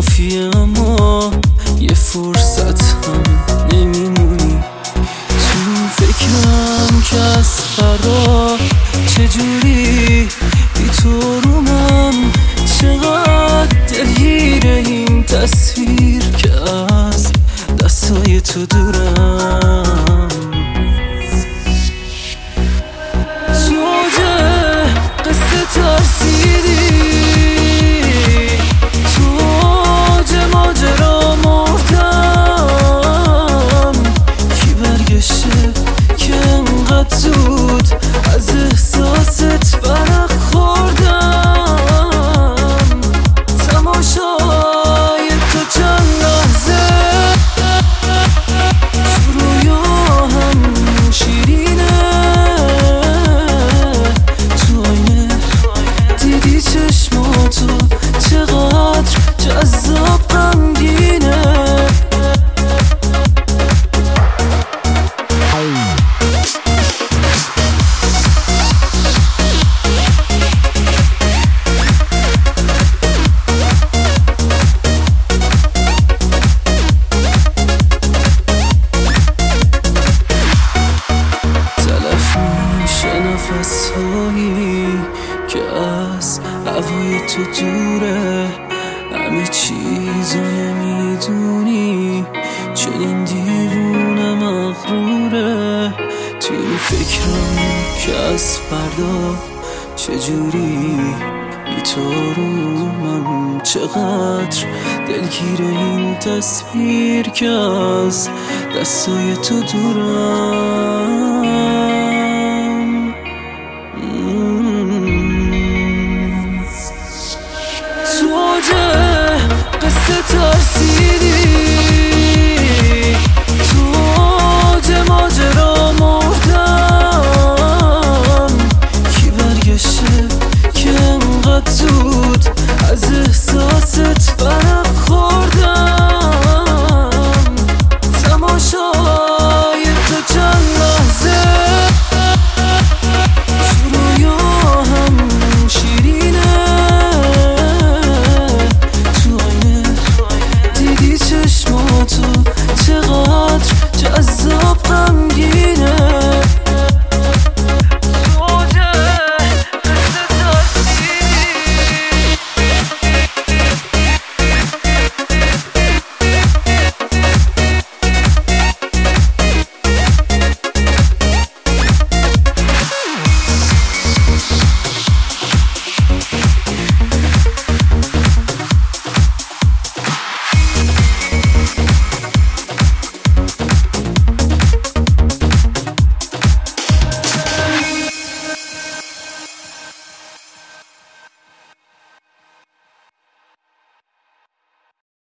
کافیه اما یه فرصت هم نمیمونی تو فکرم که از فردا چجوری بی تو رومم، چقدر دلگیره این تصویر که از دستای تو دورم. تو اوج قصه ترسیدی، تو اوج ماجرا مردم، کی برگشته که انقدر زود از احساست برق خوردم. تماشای تو چند لحظه تو رویا هم شیرینه، تو آینه دیدی چشماتو چقدر جذاب غمگینه. نفس‌هایی که از هوای تو دوره، همه چیزو نمیدونی، چنین دیوونه مغروره. توی این فکرم که از فردا چجوری بی تو رومم، چقدر دلگیره این تصویر که از دستای تو دورم.